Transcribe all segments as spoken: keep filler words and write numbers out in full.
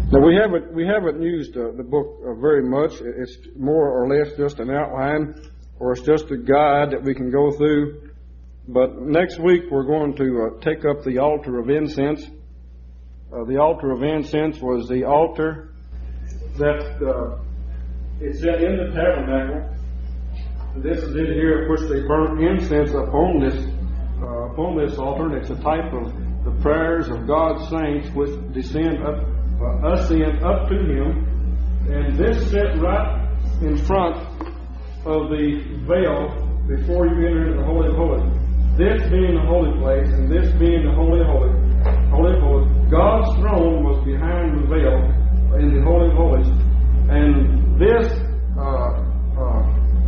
Now we haven't we haven't used uh, the book uh, very much. It's more or less just an outline, or it's just a guide that we can go through. But next week we're going to uh, take up the altar of incense. Uh, the altar of incense was the altar that uh, is set in the tabernacle. This is it here, which they burn incense upon this uh, upon this altar, and it's a type of the prayers of God's saints which descend up, uh, ascend up to Him. And this set right in front of the veil before you enter into the Holy of Holies. This being the holy place, and this being the Holy of Holies, Holy of Holies. God's throne was behind the veil in the Holy of Holies, and this uh, uh,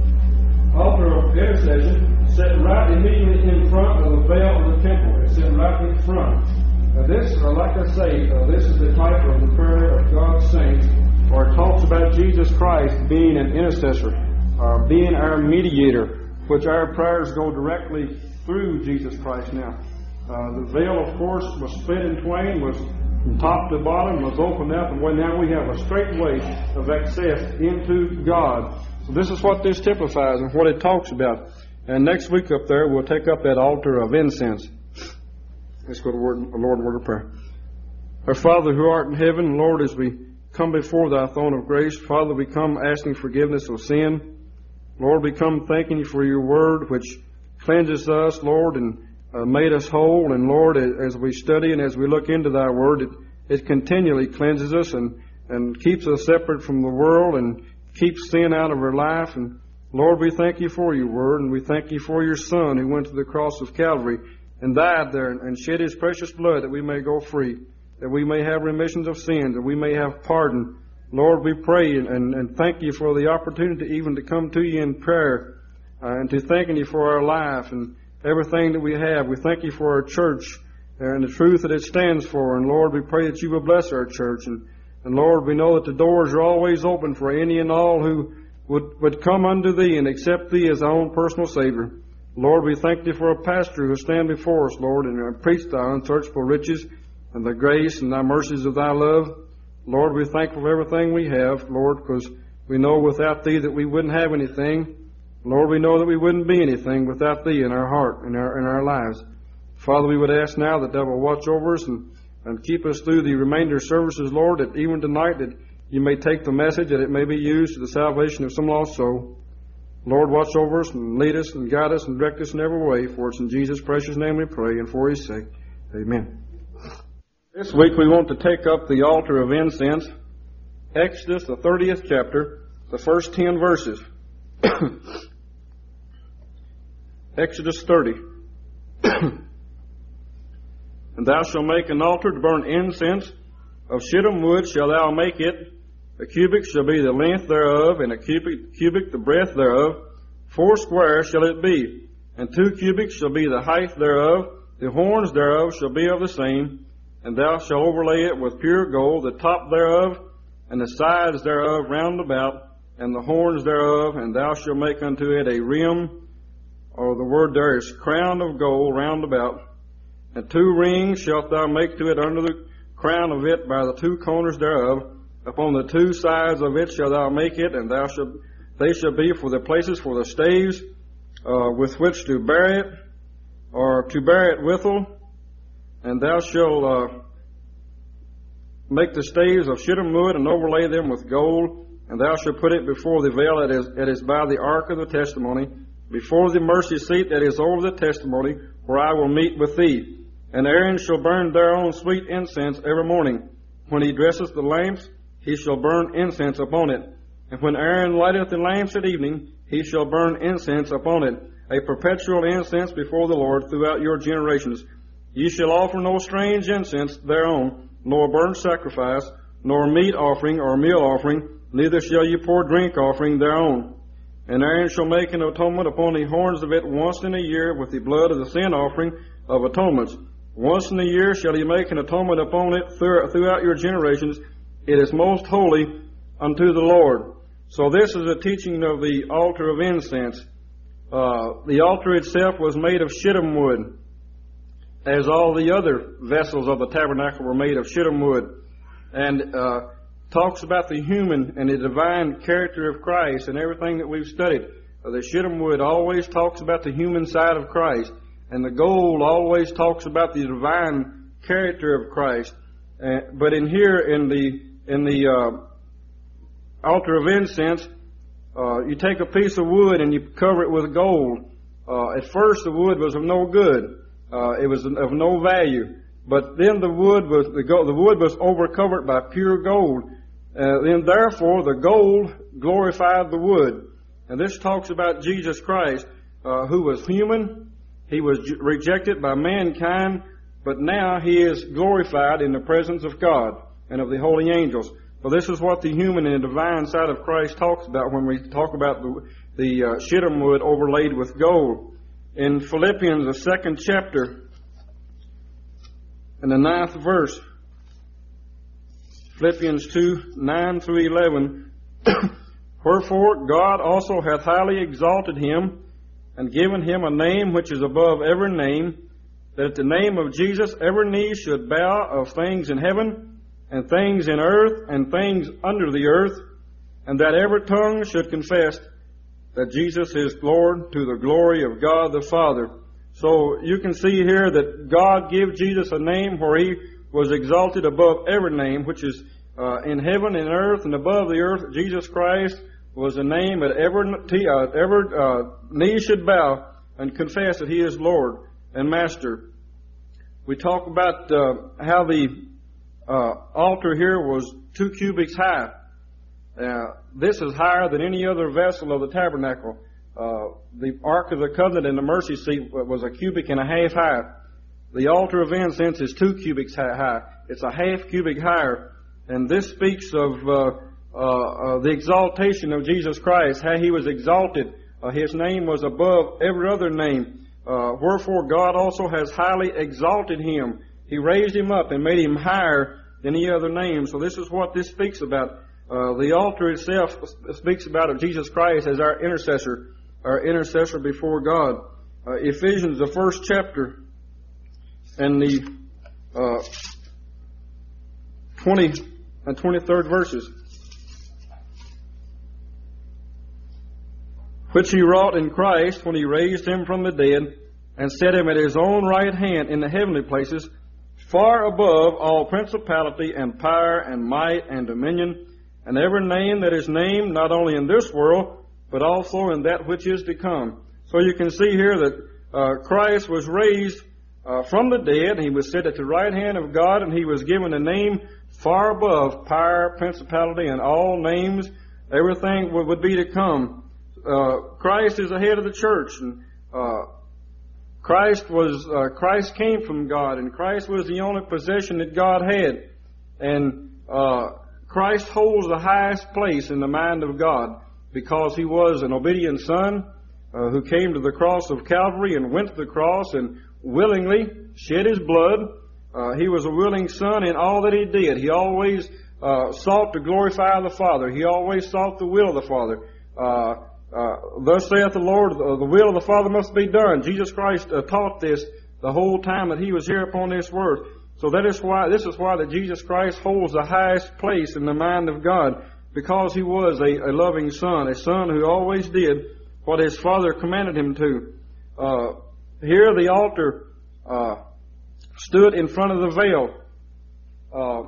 altar of intercession set right immediately in front of the veil of the temple. It's set right in front. Now this, uh, like I say, uh, this is the type of the prayer of God's saints, or it talks about Jesus Christ being an intercessor, or being our mediator, which our prayers go directly through Jesus Christ now. Uh, the veil, of course, was split in twain, was from top to bottom, was opened up, and now we have a straight way of access into God. So this is what this typifies and what it talks about. And next week up there, we'll take up that altar of incense. Let's go to the Lord in word of prayer. Our Father who art in heaven, Lord, as we come before thy throne of grace, Father, we come asking forgiveness of sin. Lord, we come thanking you for your word, which cleanses us, Lord, and uh, made us whole. And Lord, as we study and as we look into thy word, it, it continually cleanses us and, and keeps us separate from the world and keeps sin out of our life. And Lord, we thank you for your word, and we thank you for your Son who went to the cross of Calvary and died there and shed his precious blood that we may go free, that we may have remissions of sins, that we may have pardon. Lord, we pray and, and, and thank you for the opportunity even to come to you in prayer uh, and to thanking you for our life and everything that we have. We thank you for our church and the truth that it stands for. And Lord, we pray that you will bless our church. And, and Lord, we know that the doors are always open for any and all who would, would come unto thee and accept thee as our own personal Savior. Lord, we thank thee for a pastor who stand before us, Lord, and preach thy unsearchable riches and the grace and thy mercies of thy love. Lord, we're thankful for everything we have, Lord, because we know without thee that we wouldn't have anything. Lord, we know that we wouldn't be anything without thee in our heart, in our in our lives. Father, we would ask now that thou will watch over us and, and keep us through the remainder of services, Lord, that even tonight that you may take the message, that it may be used to the salvation of some lost soul. Lord, watch over us and lead us and guide us and direct us in every way. For it's in Jesus' precious name we pray, and for his sake. Amen. This week we want to take up the altar of incense. Exodus, the thirtieth chapter, the first ten verses. Exodus thirty. And thou shalt make an altar to burn incense. Of shittim wood shalt thou make it. A cubit shall be the length thereof, and a cubit, cubit the breadth thereof. Four square shall it be, and two cubits shall be the height thereof. The horns thereof shall be of the same. And thou shalt overlay it with pure gold, the top thereof, and the sides thereof round about, and the horns thereof, and thou shalt make unto it a rim, or the word there is crown of gold round about. And two rings shalt thou make to it under the crown of it by the two corners thereof. Upon the two sides of it shalt thou make it, and thou shalt, they shall be for the places for the staves uh, with which to bear it, or to bear it withal. And thou shalt uh, make the staves of shittim wood and overlay them with gold. And thou shalt put it before the veil that is, that is by the ark of the testimony, before the mercy seat that is over the testimony, where I will meet with thee. And Aaron shall burn thereon sweet incense every morning. When he dresseth the lamps, he shall burn incense upon it. And when Aaron lighteth the lamps at evening, he shall burn incense upon it, a perpetual incense before the Lord throughout your generations. Ye shall offer no strange incense thereon, nor burnt sacrifice, nor meat offering or meal offering, neither shall ye pour drink offering thereon. And Aaron shall make an atonement upon the horns of it once in a year with the blood of the sin offering of atonements. Once in a year shall he make an atonement upon it throughout your generations. It is most holy unto the Lord. So this is a teaching of the altar of incense. Uh, the altar itself was made of shittim wood, as all the other vessels of the tabernacle were made of shittim wood. and uh, talks about the human and the divine character of Christ and everything that we've studied. Uh, the shittim wood always talks about the human side of Christ, and the gold always talks about the divine character of Christ. Uh, but in here, in the in the uh, altar of incense, uh, you take a piece of wood and you cover it with gold. Uh, at first, the wood was of no good; uh, it was of no value. But then the wood was the, go- the wood was overcovered by pure gold. Uh, then therefore the gold glorified the wood. And this talks about Jesus Christ, uh, who was human. He was j- rejected by mankind, but now he is glorified in the presence of God and of the holy angels. Well, this is what the human and the divine side of Christ talks about when we talk about the, the uh, shittim wood overlaid with gold. In Philippians, the second chapter, in the ninth verse, Philippians two, nine through eleven, wherefore God also hath highly exalted him, and given him a name which is above every name, that at the name of Jesus every knee should bow, of things in heaven, and things in earth, and things under the earth, and that every tongue should confess that Jesus is Lord, to the glory of God the Father. So you can see here that God gave Jesus a name where he was exalted above every name, which is uh, in heaven and earth and above the earth. Jesus Christ was a name that every, uh, every uh, knee should bow and confess that he is Lord and Master. We talk about uh, how the uh, altar here was two cubits high. Uh, this is higher than any other vessel of the tabernacle. Uh, the Ark of the Covenant and the mercy seat was a cubit and a half high. The altar of incense is two cubits high. It's a half cubit higher. And this speaks of uh, uh, uh, the exaltation of Jesus Christ, how he was exalted. Uh, his name was above every other name. Uh, wherefore God also has highly exalted him. He raised him up and made him higher than any other name. So this is what this speaks about. Uh, the altar itself speaks about of Jesus Christ as our intercessor. Our intercessor before God. Uh, Ephesians, the first chapter, and the uh, twentieth and twenty-third verses. Which he wrought in Christ when he raised him from the dead, and set him at his own right hand in the heavenly places, far above all principality and power and might and dominion, and every name that is named, not only in this world, but also in that which is to come. So you can see here that uh, Christ was raised uh, from the dead. He was set at the right hand of God, and he was given a name far above power, principality, and all names. Everything would, would be to come. Uh, Christ is the head of the church, and uh, Christ was uh, Christ came from God, and Christ was the only possession that God had, and uh, Christ holds the highest place in the mind of God, because he was an obedient son uh, who came to the cross of Calvary and went to the cross and willingly shed his blood. Uh, he was a willing son in all that he did. He always uh, sought to glorify the Father. He always sought the will of the Father. Uh, uh, Thus saith the Lord, the will of the Father must be done. Jesus Christ uh, taught this the whole time that he was here upon this earth. So that is why, this is why that Jesus Christ holds the highest place in the mind of God. Because he was a, a loving son, a son who always did what his Father commanded him to. Uh, here the altar uh, stood in front of the veil. Uh,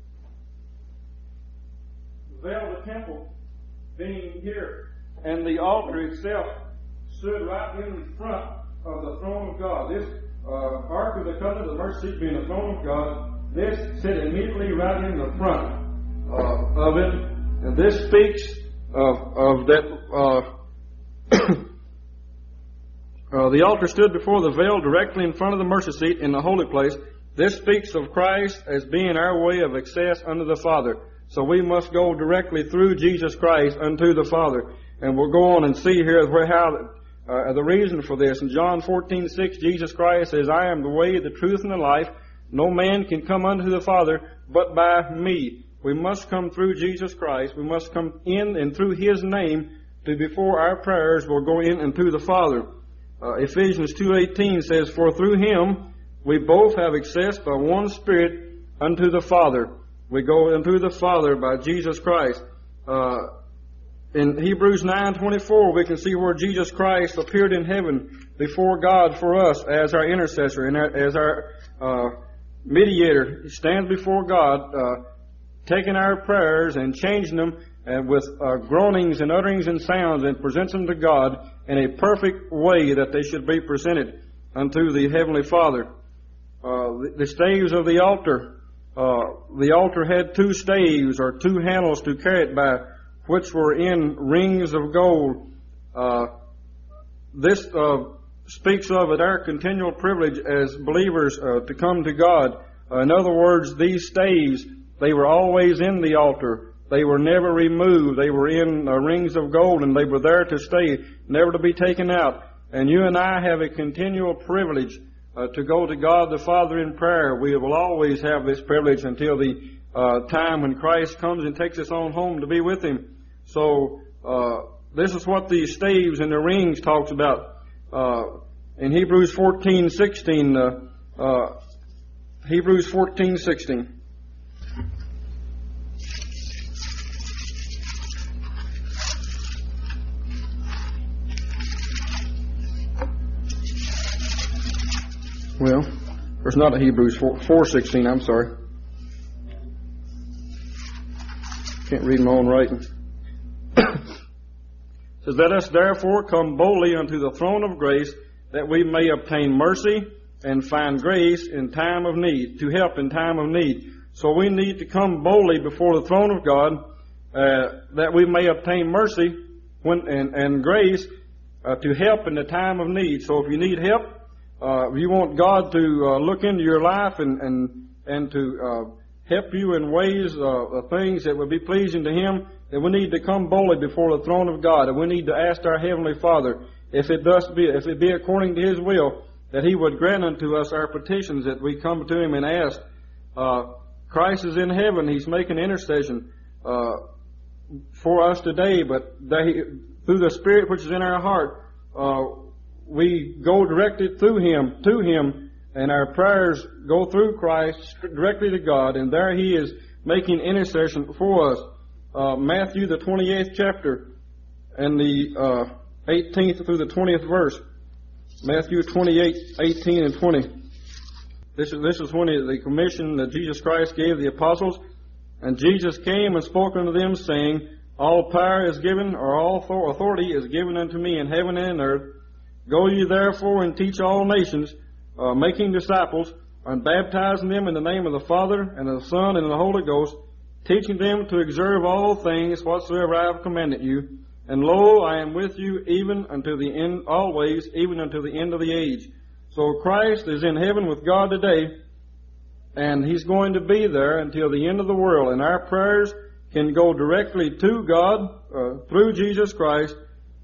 the veil of the temple being here, and the altar itself stood right in front of the throne of God. This uh, Ark of the Covenant, the mercy seat being the throne of God, this sit immediately right in the front uh, of it. And this speaks of, of that, uh, uh, the altar stood before the veil directly in front of the mercy seat in the holy place. This speaks of Christ as being our way of access unto the Father. So we must go directly through Jesus Christ unto the Father. And we'll go on and see here where how uh, the reason for this. In John fourteen six, Jesus Christ says, I am the way, the truth, and the life. No man can come unto the Father but by me. We must come through Jesus Christ. We must come in and through his name to before our prayers will go in and to the Father. Uh, Ephesians two eighteen says, for through him we both have access by one Spirit unto the Father. We go into the Father by Jesus Christ. Uh, in Hebrews nine twenty-four, we can see where Jesus Christ appeared in heaven before God for us as our intercessor and as our uh, mediator. He stands before God, uh, taking our prayers and changing them and with uh, groanings and utterings and sounds, and presents them to God in a perfect way that they should be presented unto the Heavenly Father. Uh, the, the staves of the altar, uh, the altar had two staves or two handles to carry it by, which were in rings of gold. Uh, this uh, speaks of it our continual privilege as believers uh, to come to God. Uh, in other words, these staves, they were always in the altar. They were never removed. They were in uh, rings of gold, and they were there to stay, never to be taken out. And you and I have a continual privilege uh, to go to God the Father in prayer. We will always have this privilege until the uh, time when Christ comes and takes us on home to be with Him. So uh, this is what the staves and the rings talks about. Uh, in Hebrews fourteen sixteen, uh, uh, Hebrews fourteen sixteen. Well, there's not a Hebrews four sixteen, I'm sorry. Can't read my own writing. It says, let us therefore come boldly unto the throne of grace, that we may obtain mercy and find grace in time of need, to help in time of need. So we need to come boldly before the throne of God, uh, that we may obtain mercy when, and, and grace uh, to help in the time of need. So if you need help, Uh, if you want God to uh, look into your life and and and to uh, help you in ways, uh, things that would be pleasing to Him, then we need to come boldly before the throne of God, and we need to ask our Heavenly Father, if it does be, if it be according to His will, that He would grant unto us our petitions that we come to Him and ask. Uh, Christ is in heaven; He's making intercession uh, for us today, but they, through the Spirit which is in our heart. Uh, We go directly through Him, to Him, and our prayers go through Christ directly to God, and there He is making intercession for us. Uh, Matthew, the twenty-eighth chapter, and the uh, eighteenth through the twentieth verse. Matthew twenty-eight, eighteen and twenty. This is, this is when the commission that Jesus Christ gave the apostles. And Jesus came and spoke unto them, saying, all power is given, or all authority is given unto me in heaven and in earth. Go ye therefore and teach all nations, uh, making disciples, and baptizing them in the name of the Father, and of the Son, and of the Holy Ghost, teaching them to observe all things whatsoever I have commanded you. And lo, I am with you even unto the end, always, even unto the end of the age. So Christ is in heaven with God today, and He's going to be there until the end of the world. And our prayers can go directly to God uh, through Jesus Christ,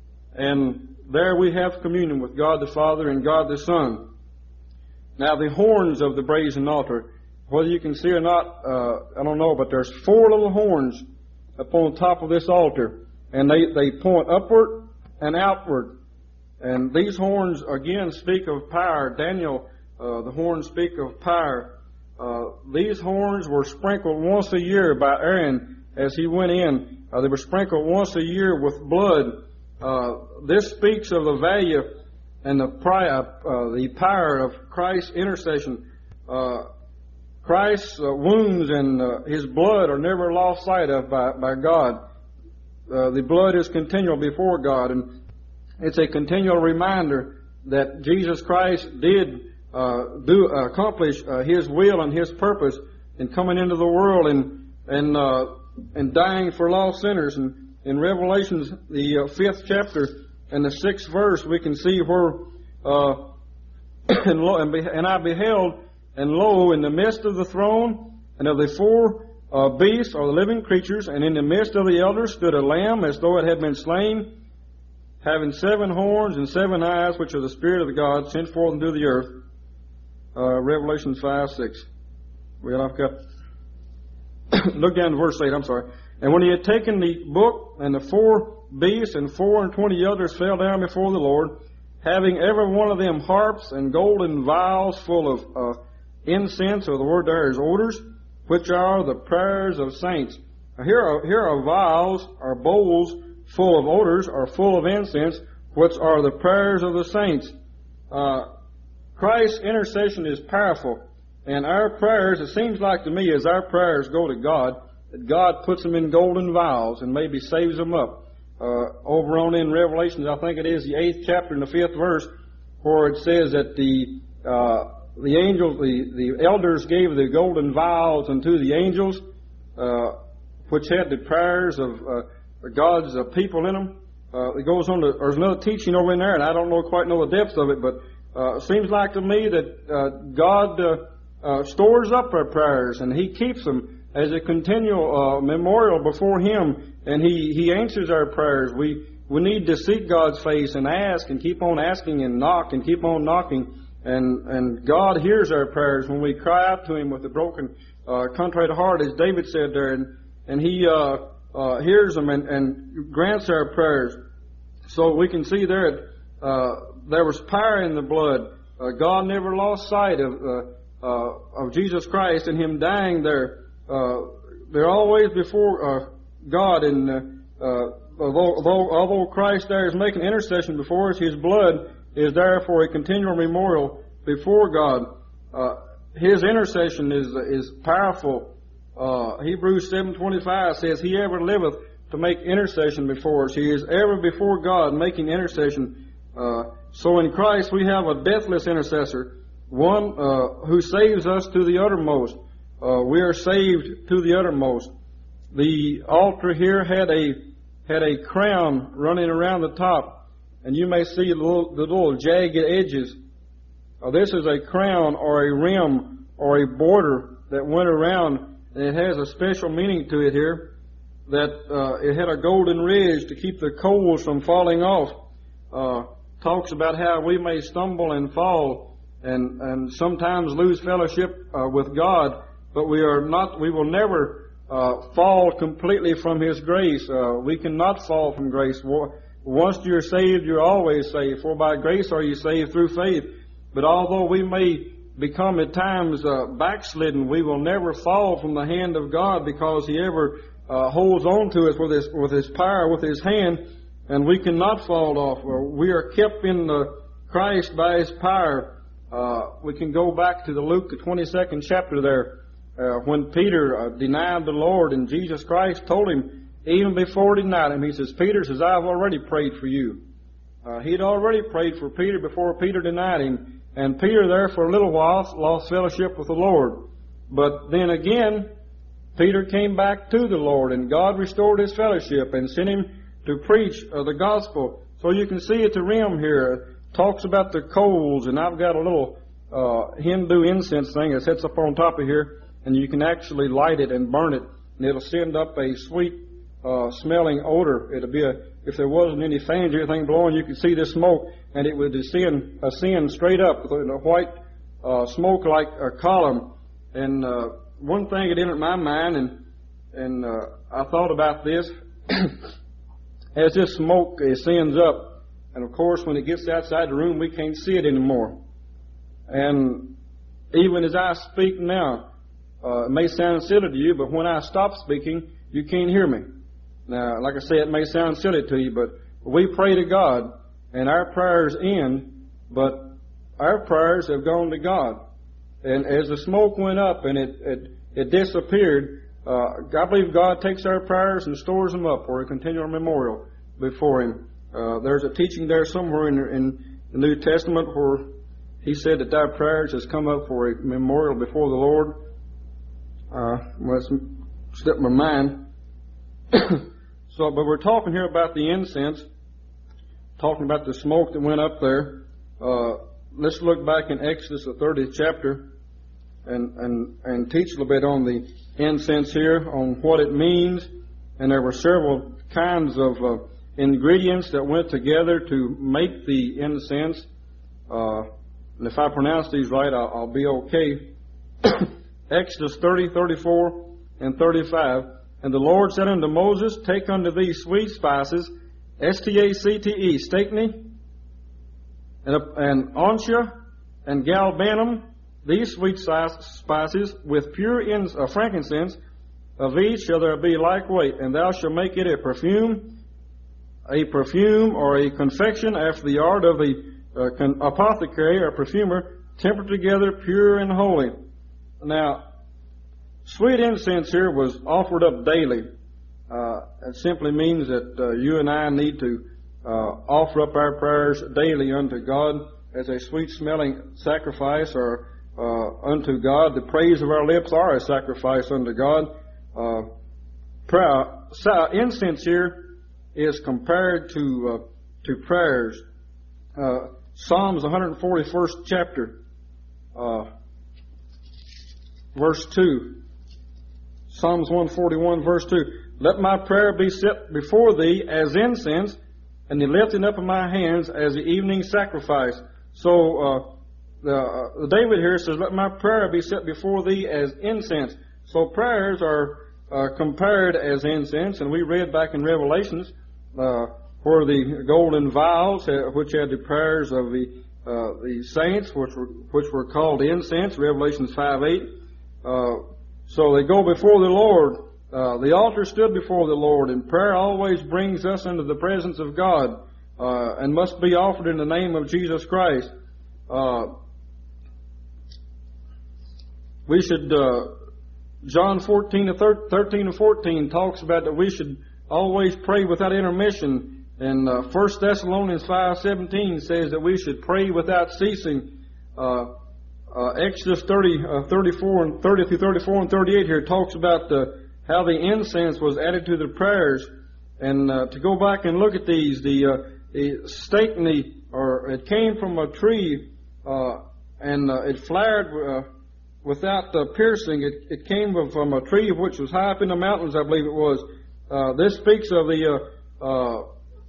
and there we have communion with God the Father and God the Son. Now the horns of the brazen altar, whether you can see or not, uh, I don't know, but there's four little horns upon the top of this altar, and they, they point upward and outward. And these horns again speak of power. Daniel, uh, the horns speak of power. Uh, these horns were sprinkled once a year by Aaron as he went in. Uh, they were sprinkled once a year with blood. Uh, this speaks of the value and the, pri- uh, the power of Christ's intercession. Uh, Christ's uh, wounds and uh, His blood are never lost sight of by, by God. Uh, the blood is continual before God, and it's a continual reminder that Jesus Christ did uh, do accomplish uh, His will and His purpose in coming into the world and and uh, and dying for lost sinners. And in Revelations, the uh, fifth chapter and the sixth verse, we can see where, uh, and, lo, and, be, and I beheld, and lo, in the midst of the throne and of the four uh, beasts or the living creatures, and in the midst of the elders stood a lamb as though it had been slain, having seven horns and seven eyes, which are the Spirit of God sent forth into the earth. Uh, Revelation five, six. Well, I've got, look down to verse eight, I'm sorry. And when he had taken the book, and the four beasts and four and twenty others fell down before the Lord, having every one of them harps and golden vials full of uh, incense, or the word there is odors, which are the prayers of saints. Now, here are, here are vials, or bowls full of odors, or full of incense, which are the prayers of the saints. Uh, Christ's intercession is powerful. And our prayers, it seems like to me, as our prayers go to God, that God puts them in golden vials and maybe saves them up. Uh, over on in Revelations, I think it is the eighth chapter and the fifth verse, where it says that the uh, the angels, the, the elders gave the golden vials unto the angels, uh, which had the prayers of uh, God's uh, people in them. Uh, it goes on to, there's another teaching over in there, and I don't know quite know the depths of it, but uh, it seems like to me that uh, God uh, uh, stores up our prayers, and He keeps them as a continual uh, memorial before Him, and He, He answers our prayers. We we need to seek God's face and ask and keep on asking and knock and keep on knocking, and and God hears our prayers when we cry out to Him with a broken, uh, contrite heart, as David said there, and and He uh, uh, hears them and, and grants our prayers. So we can see there uh, there was power in the blood. Uh, God never lost sight of uh, uh, of Jesus Christ and Him dying there. Uh, they're always before uh, God, and uh, uh, although, although although Christ there is making intercession before us, His blood is there for a continual memorial before God. Uh, His intercession is is powerful. Uh, Hebrews seven twenty-five says, "He ever liveth to make intercession before us." He is ever before God making intercession. Uh, so in Christ we have a deathless intercessor, one uh, who saves us to the uttermost. Uh, we are saved to the uttermost. The altar here had a had a crown running around the top, and you may see the little, the little jagged edges. Uh, this is a crown or a rim or a border that went around, and it has a special meaning to it here. That uh, it had a golden ridge to keep the coals from falling off. Uh, talks about how we may stumble and fall, and and sometimes lose fellowship uh, with God. But we are not, we will never uh, fall completely from His grace. Uh, we cannot fall from grace. Once you're saved, you're always saved. For by grace are you saved through faith. But although we may become at times uh, backslidden, we will never fall from the hand of God, because He ever uh, holds on to us with His, with His power, with His hand, and we cannot fall off. We are kept in the Christ by His power. Uh, we can go back to the Luke, the twenty-second chapter there. Uh, when Peter uh, denied the Lord, and Jesus Christ told him, even before he denied Him, He says, Peter says, I've already prayed for you. Uh, he'd already prayed for Peter before Peter denied Him. And Peter there for a little while lost fellowship with the Lord. But then again, Peter came back to the Lord, and God restored his fellowship and sent him to preach uh, the gospel. So you can see at the rim here, it talks about the coals, and I've got a little uh, Hindu incense thing that sits up on top of here. And you can actually light it and burn it, and it'll send up a sweet uh, smelling odor. It'll be a, if there wasn't any fans or anything blowing, you could see this smoke, and it would ascend, ascend straight up with a white uh, smoke like a column. And uh, one thing that entered my mind, and and uh, I thought about this, as this smoke ascends up, and of course when it gets outside the room, we can't see it anymore. And even as I speak now, Uh, it may sound silly to you, but when I stop speaking, you can't hear me. Now, like I say, it may sound silly to you, but we pray to God, and our prayers end, but our prayers have gone to God. And as the smoke went up and it it, it disappeared, uh, I believe God takes our prayers and stores them up for a continual memorial before Him. Uh, there's a teaching there somewhere in, in the New Testament where He said that our prayers has come up for a memorial before the Lord. Uh, well, it's slipped my mind. So, but we're talking here about the incense, talking about the smoke that went up there. Uh, let's look back in Exodus, the thirtieth chapter, and, and, and teach a little bit on the incense here, on what it means. And there were several kinds of uh, ingredients that went together to make the incense. Uh, and if I pronounce these right, I'll, I'll be okay. Exodus thirty, thirty-four, and thirty-five. And the Lord said unto Moses, Take unto thee sweet spices, S T A C T E, stacte, and, and onycha, and galbanum, these sweet spices with pure ins, uh, frankincense. Of each shall there be like weight, and thou shalt make it a perfume, a perfume or a confection after the art of the uh, con- apothecary or perfumer, tempered together, pure and holy. Now, sweet incense here was offered up daily. Uh, it simply means that uh, you and I need to uh, offer up our prayers daily unto God as a sweet-smelling sacrifice or uh, unto God. The praise of our lips are a sacrifice unto God. Uh, prayer, incense here is compared to uh, to prayers. Uh, Psalms one forty-first chapter, uh, verse two. Psalms one forty-one, verse two. Let my prayer be set before thee as incense, and the lifting up of my hands as the evening sacrifice. So uh, the, uh, David here says, let my prayer be set before thee as incense. So prayers are uh, compared as incense, and we read back in Revelations uh, where the golden vials, uh, which had the prayers of the uh, the saints, which were which were called incense, Revelations five eight. Uh, so they go before the Lord. Uh, the altar stood before the Lord, and prayer always brings us into the presence of God, uh, and must be offered in the name of Jesus Christ. Uh, we should. Uh, John fourteen to thirteen and fourteen talks about that we should always pray without intermission. And uh, First Thessalonians five seventeen says that we should pray without ceasing. Uh, uh, Exodus thirty, uh, thirty-four and thirty through thirty-four and thirty-eight here talks about the, how the incense was added to the prayers. And uh, to go back and look at these, the, uh, the stachny, or it came from a tree, uh, and uh, it flared uh, without uh, piercing. It, it came from a tree which was high up in the mountains, I believe it was. Uh, this speaks of the uh, uh,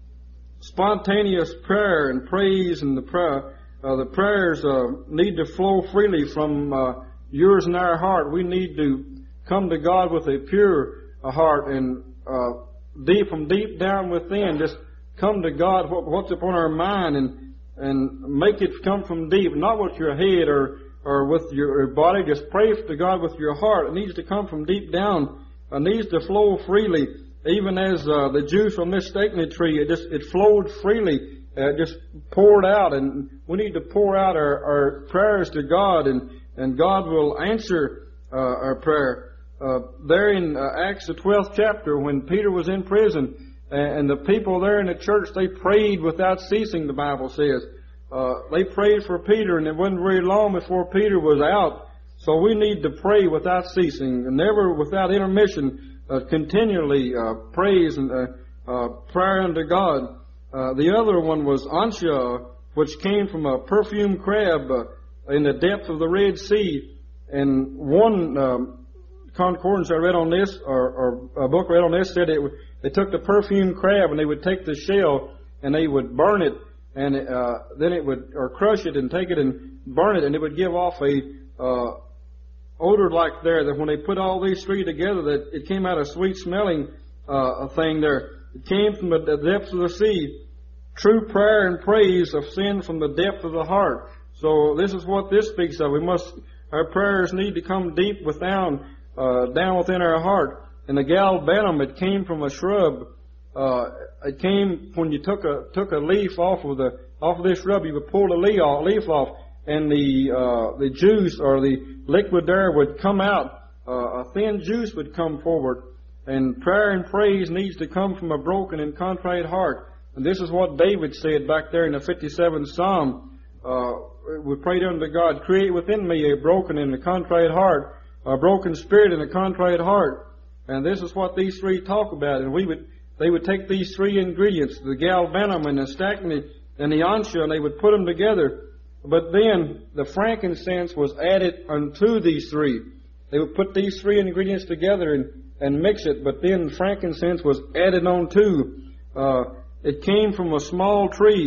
spontaneous prayer and praise, and the prayer. Uh, the prayers uh, need to flow freely from uh, yours and our heart. We need to come to God with a pure uh, heart, and uh, deep from deep down within, just come to God what, what's upon our mind, and and make it come from deep, not with your head or or with your body. Just pray to God with your heart. It needs to come from deep down. It needs to flow freely, even as uh, the juice from this stachny tree. It just it flowed freely. Uh, just poured out, and we need to pour out our, our prayers to God, and, and God will answer uh, our prayer. Uh, there in uh, Acts the twelfth chapter, when Peter was in prison, and the people there in the church, they prayed without ceasing, the Bible says. Uh, they prayed for Peter, and it wasn't very long before Peter was out. So we need to pray without ceasing, and never without intermission, uh, continually uh, praise and uh, uh, prayer unto God. Uh, the other one was Ansha, which came from a perfume crab uh, in the depth of the Red Sea. And one um, concordance I read on this, or, or a book I read on this, said it, they took the perfume crab and they would take the shell and they would burn it, and uh, then it would, or crush it and take it and burn it, and it would give off a uh, odor like there, that when they put all these three together, that it came out a sweet smelling uh, thing there. It came from the depths of the sea. True prayer and praise of sin from the depth of the heart. So this is what this speaks of. We must, our prayers need to come deep within, uh, down within our heart. And the galbanum, it came from a shrub. Uh, it came when you took a took a leaf off of the off of this shrub. You would pull the leaf off, leaf off, and the uh, the juice or the liquid there would come out. Uh, a thin juice would come forward. And prayer and praise needs to come from a broken and contrite heart. And this is what David said back there in the fifty-seventh Psalm. Uh, we prayed unto God, create within me a broken and a contrite heart, a broken spirit and a contrite heart. And this is what these three talk about. And we would, they would take these three ingredients, the galbanum and the stachny and the ansha, and they would put them together. But then the frankincense was added unto these three. They would put these three ingredients together and, and mix it, but then frankincense was added on to. Uh, It came from a small tree,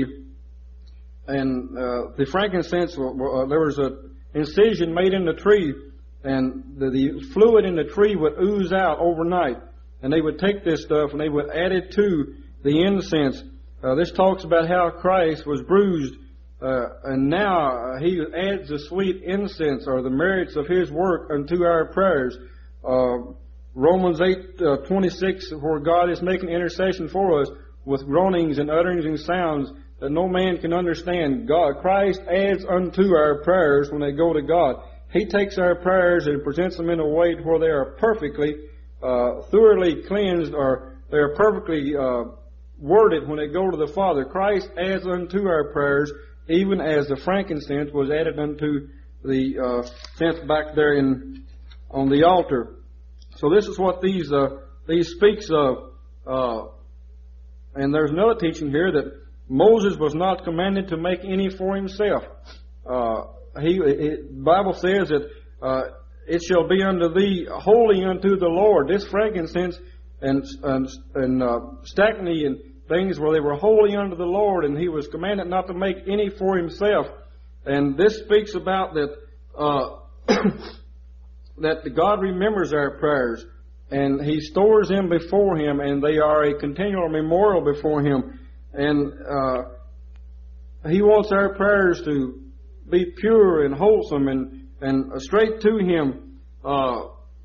and uh, the frankincense, uh, there was an incision made in the tree, and the, the fluid in the tree would ooze out overnight. And they would take this stuff and they would add it to the incense. Uh, this talks about how Christ was bruised uh, and now He adds the sweet incense or the merits of His work unto our prayers. Uh, Romans eight uh, twenty-six, where God is making intercession for us with groanings and utterings and sounds that no man can understand. God, Christ adds unto our prayers when they go to God. He takes our prayers and presents them in a way where they are perfectly, uh, thoroughly cleansed, or they are perfectly uh, worded when they go to the Father. Christ adds unto our prayers, even as the frankincense was added unto the uh, cense back there in on the altar. So this is what these uh, these speaks of. Uh, and there's another teaching here that Moses was not commanded to make any for himself. Uh, he, it, the Bible says that uh, it shall be unto thee holy unto the Lord. This frankincense and and, and uh, stachny and things where they were holy unto the Lord, and he was commanded not to make any for himself. And this speaks about that uh, that God remembers our prayers, and He stores them before Him, and they are a continual memorial before Him. And uh, He wants our prayers to be pure and wholesome and, and straight to Him. Uh,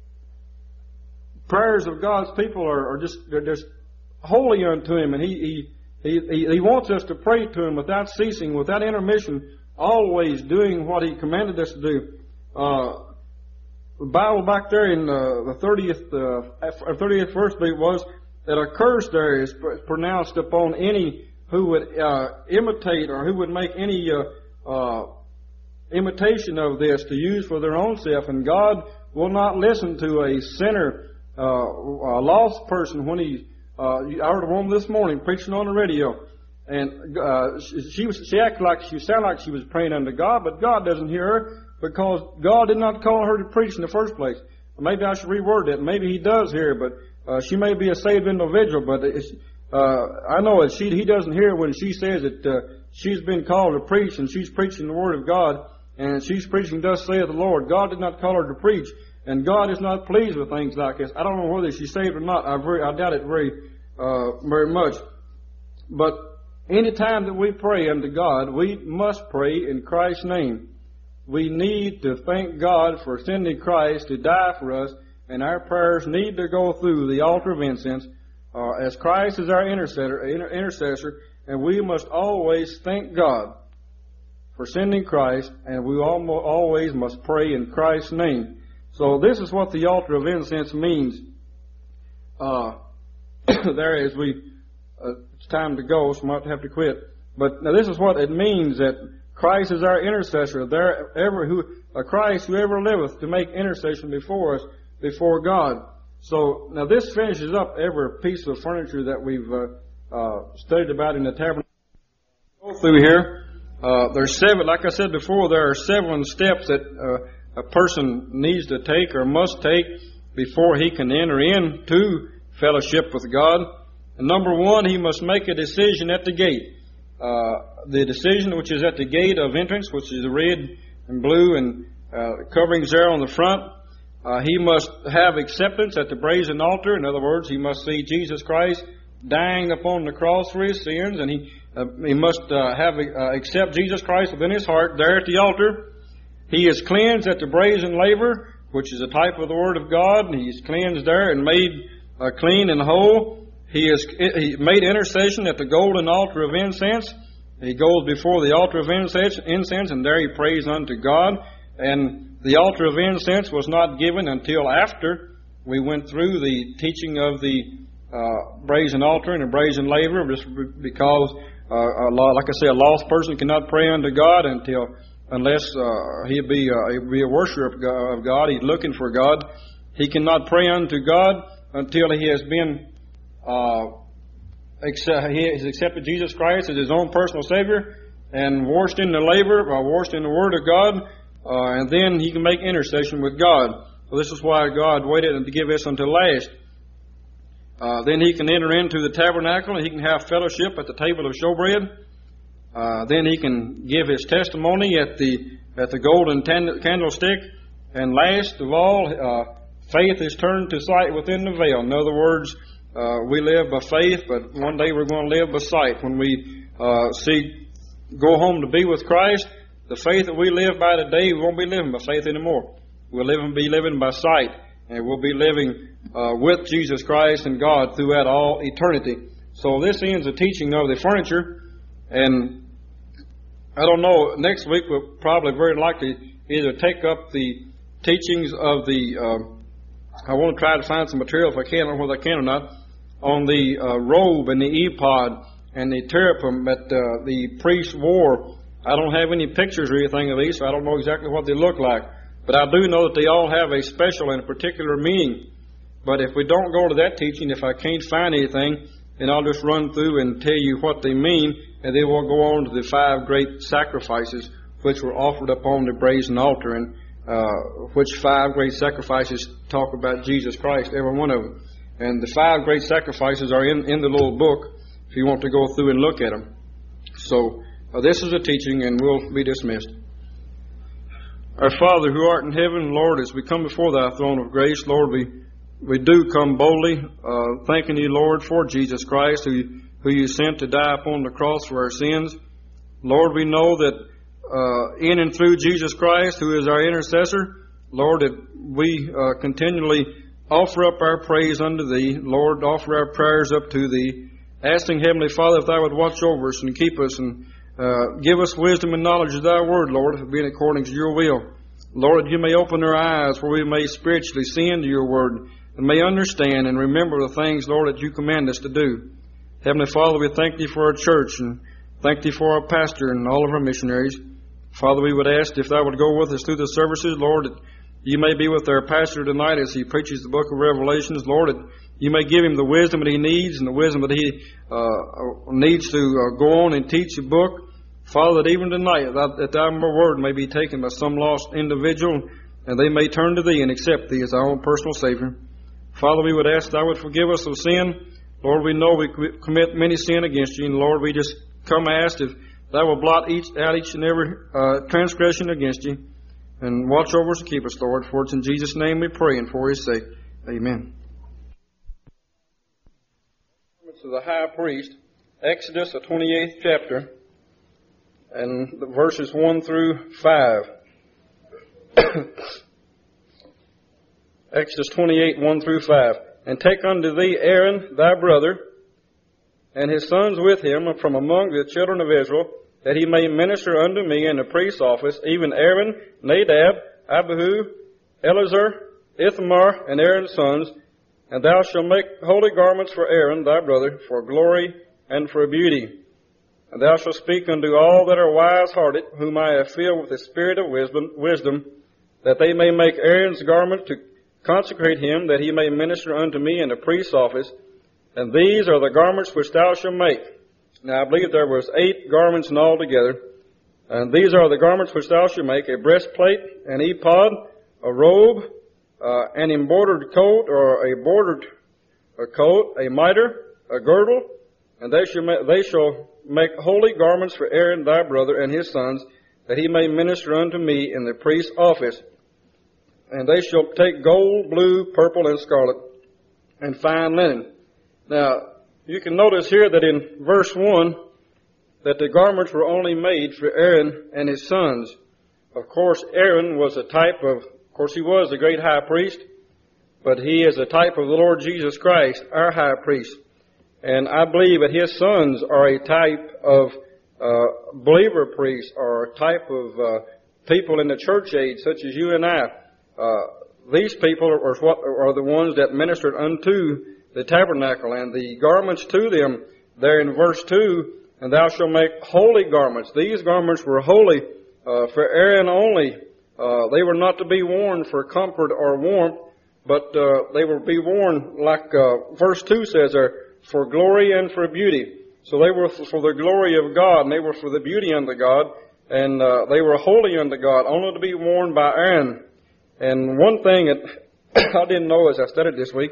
prayers of God's people are, are just they're just holy unto Him, and He He He He wants us to pray to Him without ceasing, without intermission, always doing what He commanded us to do. Uh, the Bible back there in uh, the thirtieth uh, thirtieth verse, it was that a curse there is pronounced upon any who would uh, imitate or who would make any uh, uh, imitation of this to use for their own self. And God will not listen to a sinner, uh, a lost person when he. Uh, I heard a woman this morning preaching on the radio, and uh, she, she was she acted like she sounded like she was praying unto God, but God doesn't hear her because God did not call her to preach in the first place. Maybe I should reword that. Maybe He does hear, but uh, she may be a saved individual. But it's, uh, I know that she He doesn't hear when she says that uh, she's been called to preach and she's preaching the Word of God and she's preaching thus saith the Lord. God did not call her to preach, and God is not pleased with things like this. I don't know whether she's saved or not. I very I doubt it very uh, very much. But any time that we pray unto God, we must pray in Christ's name. We need to thank God for sending Christ to die for us, and our prayers need to go through the altar of incense, uh, as Christ is our intercessor, inter- intercessor, and we must always thank God for sending Christ, and we almost always must pray in Christ's name. So this is what the altar of incense means. Uh, there, as we, uh, it's time to go, so we might have to quit. But now this is what it means, that Christ is our intercessor. There, ever who uh, Christ who ever liveth to make intercession before us, before God. So now this finishes up every piece of furniture that we've uh, uh, studied about in the tabernacle. Go through here. Uh, there's seven. Like I said before, there are seven steps that uh, a person needs to take or must take before he can enter into fellowship with God. And number one, he must make a decision at the gate. Uh, the decision which is at the gate of entrance, which is red and blue and uh, coverings there on the front. Uh, he must have acceptance at the brazen altar. In other words, he must see Jesus Christ dying upon the cross for his sins, and he uh, he must uh, have uh, accept Jesus Christ within his heart there at the altar. He is cleansed at the brazen laver, which is a type of the Word of God, and he's cleansed there and made uh, clean and whole. He is he made intercession at the golden altar of incense. He goes before the altar of incense, incense, and there he prays unto God. And the altar of incense was not given until after we went through the teaching of the uh, brazen altar and the brazen laver, just because, uh, a lot, like I say, a lost person cannot pray unto God until unless uh, he be uh, he be a worshiper of God. He's looking for God. He cannot pray unto God until he has been Uh, accept, he has accepted Jesus Christ as his own personal Savior and washed in the laver, or washed in the Word of God, uh, and then he can make intercession with God. So this is why God waited to give this until last. Uh, then he can enter into the tabernacle and he can have fellowship at the table of showbread. Uh, then he can give his testimony at the at the golden tan- candlestick. And last of all, uh, faith is turned to sight within the veil. In other words, Uh, we live by faith, but one day we're going to live by sight when we uh, see go home to be with Christ, the faith that we live by today, we won't be living by faith anymore. We'll live and be living by sight, and we'll be living uh, with Jesus Christ and God throughout all eternity. So this ends the teaching of the furniture, and I don't know, next week we'll probably very likely either take up the teachings of the, uh, I want to try to find some material if I can, I don't know whether I can or not, on the uh, robe and the ephod and the teraphim that uh, the priest wore. I don't have any pictures or anything of these, so I don't know exactly what they look like. But I do know that they all have a special and a particular meaning. But if we don't go to that teaching, if I can't find anything, then I'll just run through and tell you what they mean, and then we'll go on to the five great sacrifices which were offered upon the brazen altar, and uh, which five great sacrifices talk about Jesus Christ, every one of them. And the five great sacrifices are in, in the little book, if you want to go through and look at them. So, uh, this is a teaching, and we'll be dismissed. Our Father who art in heaven, Lord, as we come before thy throne of grace, Lord, we, we do come boldly, uh, thanking you, Lord, for Jesus Christ, who, who you sent to die upon the cross for our sins. Lord, we know that uh, in and through Jesus Christ, who is our intercessor, Lord, that we uh, continually offer up our praise unto thee. Lord, offer our prayers up to thee, asking, Heavenly Father, if thou would watch over us and keep us and Uh, give us wisdom and knowledge of thy word, Lord, being according to your will. Lord, you may open our eyes where we may spiritually see into your word and may understand and remember the things, Lord, that you command us to do. Heavenly Father, we thank thee for our church and thank thee for our pastor and all of our missionaries. Father, we would ask if thou would go with us through the services, Lord, that you may be with our pastor tonight as he preaches the book of Revelations, Lord, that you may give him the wisdom that he needs and the wisdom that he uh, needs to uh, go on and teach the book. Father, that even tonight, that thy word may be taken by some lost individual, and they may turn to thee and accept thee as our own personal Savior. Father, we would ask thou would forgive us of sin. Lord, we know we commit many sin against you, and Lord, we just come ask if thou will blot each, out each and every uh, transgression against you, and watch over us and keep us, Lord. For it's in Jesus' name we pray, and for his sake. Amen. To the high priest, Exodus, the twenty-eighth chapter, and the verses one through five. Exodus twenty-eight, one through five. And take unto thee Aaron thy brother, and his sons with him from among the children of Israel, that he may minister unto me in the priest's office, even Aaron, Nadab, Abihu, Eleazar, Ithamar, and Aaron's sons. And thou shalt make holy garments for Aaron thy brother, for glory and for beauty. And thou shalt speak unto all that are wise-hearted, whom I have filled with the spirit of wisdom, wisdom, that they may make Aaron's garment to consecrate him, that he may minister unto me in the priest's office. And these are the garments which thou shalt make. Now I believe there was eight garments in all together. And these are the garments which thou shalt make: a breastplate, an ephod, a robe, uh, an embroidered coat, or a bordered a coat, a mitre, a girdle, and they shall ma- they shall make holy garments for Aaron thy brother and his sons, that he may minister unto me in the priest's office. And they shall take gold, blue, purple, and scarlet, and fine linen. Now, you can notice here that in verse one, that the garments were only made for Aaron and his sons. Of course, Aaron was a type of, of course he was the great high priest, but he is a type of the Lord Jesus Christ, our high priest. And I believe that his sons are a type of uh, believer priests, or a type of uh, people in the church age, such as you and I. Uh, these people are, what, are the ones that ministered unto the tabernacle, and the garments to them, there in verse two, and thou shalt make holy garments. These garments were holy uh, for Aaron only. Uh, they were not to be worn for comfort or warmth, but uh, they were to be worn, like uh, verse two says there, for glory and for beauty. So they were for the glory of God, and they were for the beauty unto God, and uh, they were holy unto God, only to be worn by Aaron. And one thing that I didn't know as I studied this week,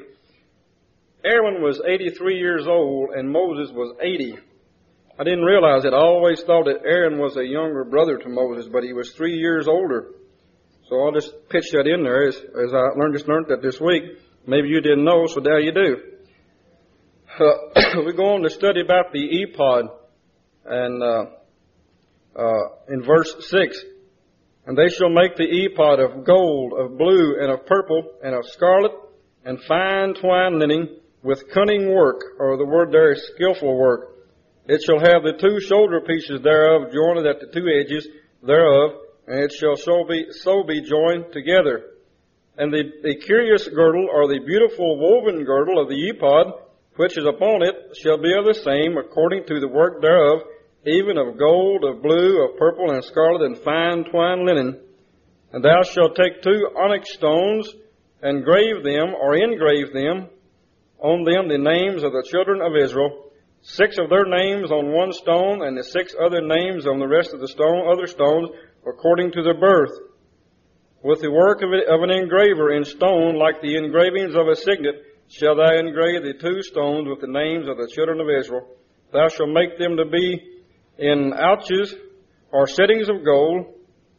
Aaron was eighty-three years old and Moses was eighty. I didn't realize it. I always thought that Aaron was a younger brother to Moses, but he was three years older. So I'll just pitch that in there as, as I learned, just learned that this week. Maybe you didn't know, so there you do. Uh, we go on to study about the ephod, and uh, uh, in verse six. And they shall make the ephod of gold, of blue, and of purple, and of scarlet, and fine twined linen, with cunning work, or the word there is skillful work. It shall have the two shoulder pieces thereof joined at the two edges thereof, and it shall so be, so be joined together. And the, the curious girdle, or the beautiful woven girdle of the ephod, which is upon it, shall be of the same, according to the work thereof, even of gold, of blue, of purple, and scarlet, and fine twined linen. And thou shalt take two onyx stones, and grave them, or engrave them, on them the names of the children of Israel, six of their names on one stone, and the six other names on the rest of the stone, other stones, according to their birth. With the work of, it, of an engraver in stone, like the engravings of a signet, shall thou engrave the two stones with the names of the children of Israel. Thou shalt make them to be in ouches, or settings of gold.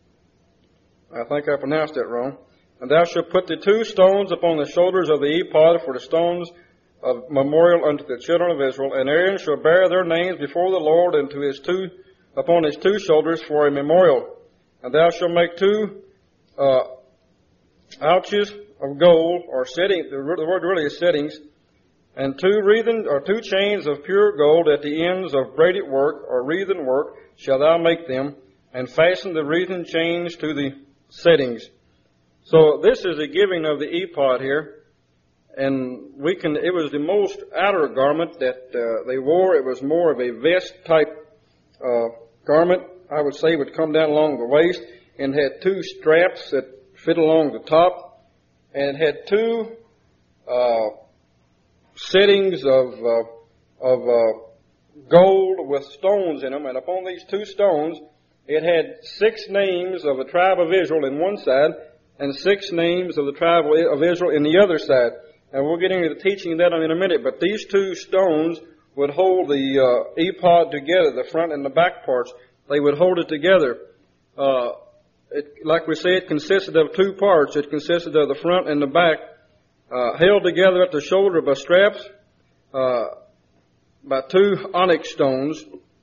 I think I pronounced that wrong. And thou shalt put the two stones upon the shoulders of the ephod for the stones of memorial unto the children of Israel. And Aaron shall bear their names before the Lord and to his two, upon his two shoulders for a memorial. And thou shalt make two uh, ouches of gold, or settings, the word really is settings, and two wreathen, or two chains of pure gold at the ends of braided work, or wreathen work, shall thou make them, and fasten the wreathen chains to the settings. So this is the giving of the ephod here, and we can. It was the most outer garment that uh, they wore. It was more of a vest type uh, garment. I would say would come down along the waist, and had two straps that fit along the top, and it had two uh, settings of uh, of uh, gold with stones in them, and upon these two stones it had six names of the tribe of Israel in one side, and six names of the tribe of Israel in the other side. And we'll get into the teaching of that in a minute, but these two stones would hold the uh, ephod together, the front and the back parts. They would hold it together. Uh, it, like we say, it consisted of two parts. It consisted of the front and the back, uh, held together at the shoulder by straps, uh, by two onyx stones.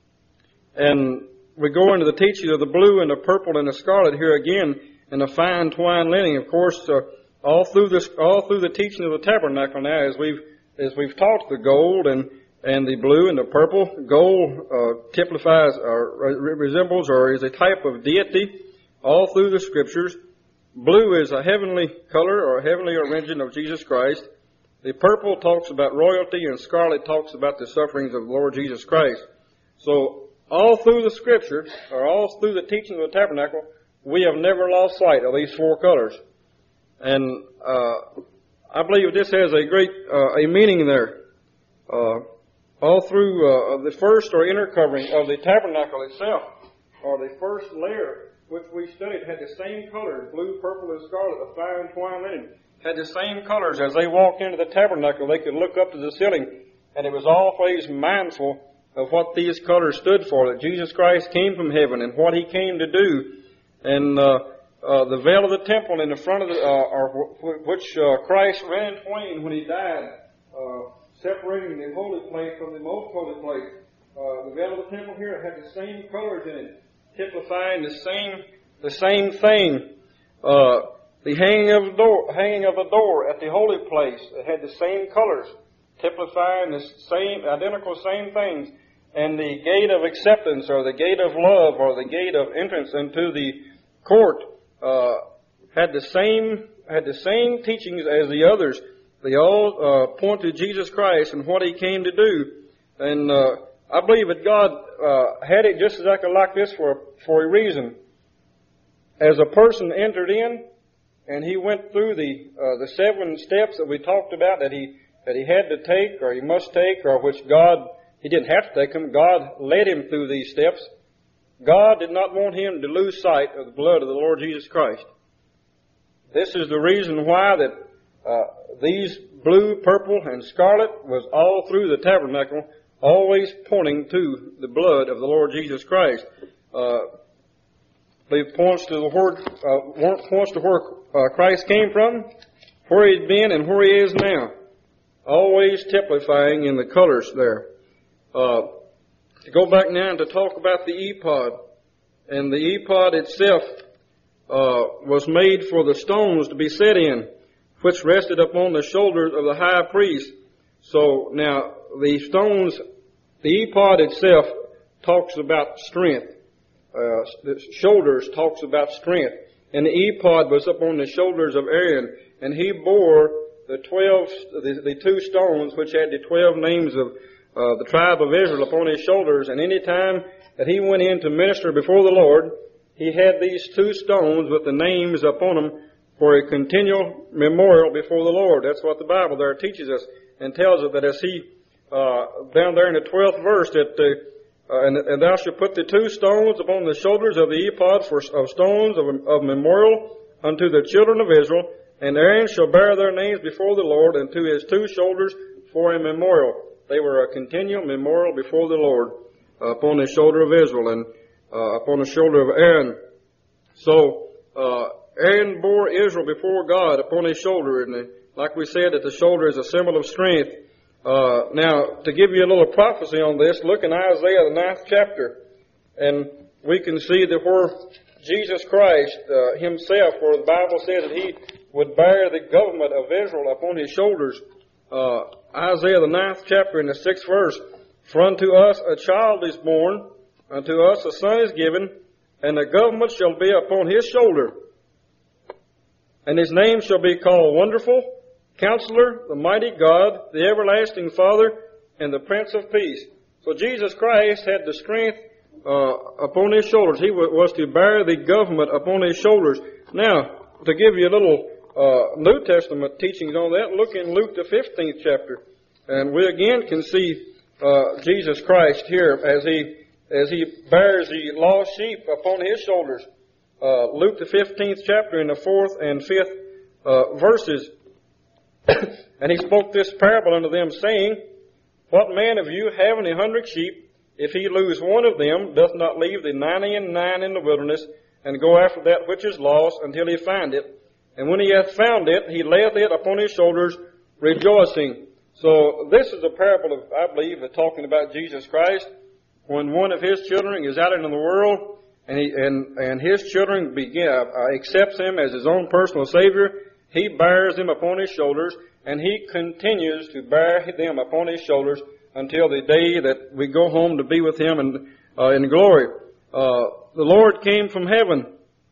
And we go into the teaching of the blue and the purple and the scarlet here again, and the fine twined linen. Of course, uh, all through this, all through the teaching of the tabernacle now, as we've as we've taught the gold and and the blue and the purple. Gold uh, typifies or resembles or is a type of deity all through the Scriptures. Blue is a heavenly color or a heavenly origin of Jesus Christ. The purple talks about royalty, and scarlet talks about the sufferings of the Lord Jesus Christ. So all through the Scripture, or all through the teaching of the tabernacle, we have never lost sight of these four colors. And uh, I believe this has a great uh, a meaning there. Uh, all through uh, the first or inner covering of the tabernacle itself, or the first layer which we studied, had the same colors, blue, purple, and scarlet, the fine twined linen, had the same colors. As they walked into the tabernacle, they could look up to the ceiling, and it was always mindful of what these colors stood for, that Jesus Christ came from heaven and what He came to do. And uh, uh, the veil of the temple in the front of the, uh, or which uh, Christ ran in twain when He died, uh, separating the holy place from the most holy place. Uh, the veil of the temple here had the same colors in it, typifying the same the same thing. Uh, the hanging of the door, hanging of the door at the holy place, it had the same colors, typifying the same identical same things. And the gate of acceptance, or the gate of love, or the gate of entrance into the court, uh, had the same had the same teachings as the others. They all uh, point to Jesus Christ and what He came to do. And uh, I believe that God uh, had it just exactly like this for for a reason. As a person entered in, and he went through the uh, the seven steps that we talked about that he that he had to take, or he must take, or which God. He didn't have to take them. God led him through these steps. God did not want him to lose sight of the blood of the Lord Jesus Christ. This is the reason why that uh, these blue, purple, and scarlet was all through the tabernacle, always pointing to the blood of the Lord Jesus Christ. Uh, it points to the word, uh, points to where uh, Christ came from, where He'd been, and where He is now. Always typifying in the colors there. Uh, to go back now and to talk about the ephod. and the ephod itself uh, was made for the stones to be set in, which rested upon the shoulders of the high priest. So now the stones, the ephod itself talks about strength. Uh, the shoulders talks about strength. And the ephod was upon the shoulders of Aaron, and he bore the twelve, the, the two stones which had the twelve names of uh, the tribe of Israel upon his shoulders. And any time that he went in to minister before the Lord, he had these two stones with the names upon them for a continual memorial before the Lord. That's what the Bible there teaches us and tells us that as he, uh, down there in the twelfth verse, that uh, uh, and, and thou shalt put the two stones upon the shoulders of the ephod for of stones of, of memorial unto the children of Israel, and Aaron shall bear their names before the Lord unto his two shoulders for a memorial. They were a continual memorial before the Lord uh, upon the shoulder of Israel and uh, upon the shoulder of Aaron. So uh, Aaron bore Israel before God upon his shoulder, and uh, like we said, that the shoulder is a symbol of strength. Uh, now, to give you a little prophecy on this, look in Isaiah, the ninth chapter, and we can see that where Jesus Christ uh, himself, where the Bible says that he would bear the government of Israel upon his shoulders. Uh, Isaiah, the ninth chapter, in the sixth verse, for unto us a child is born, unto us a son is given, and the government shall be upon his shoulder. And his name shall be called Wonderful, Counselor, the Mighty God, the Everlasting Father, and the Prince of Peace. So Jesus Christ had the strength uh, upon his shoulders. He w- was to bear the government upon his shoulders. Now, to give you a little uh, New Testament teachings on that, look in Luke the fifteenth chapter. And we again can see uh, Jesus Christ here as he as he bears the lost sheep upon his shoulders. Uh, Luke the fifteenth chapter in the fourth and fifth uh, verses. And he spoke this parable unto them, saying, What man of you, having a hundred sheep, if he lose one of them, doth not leave the ninety and nine in the wilderness, and go after that which is lost until he find it? And when he hath found it, he layeth it upon his shoulders, rejoicing. So this is a parable of, I believe, of talking about Jesus Christ. When one of his children is out into the world, and he, and, and his children begin, uh, accepts him as his own personal Savior, he bears them upon his shoulders, and he continues to bear them upon his shoulders until the day that we go home to be with him in, uh, in glory. Uh, the Lord came from heaven.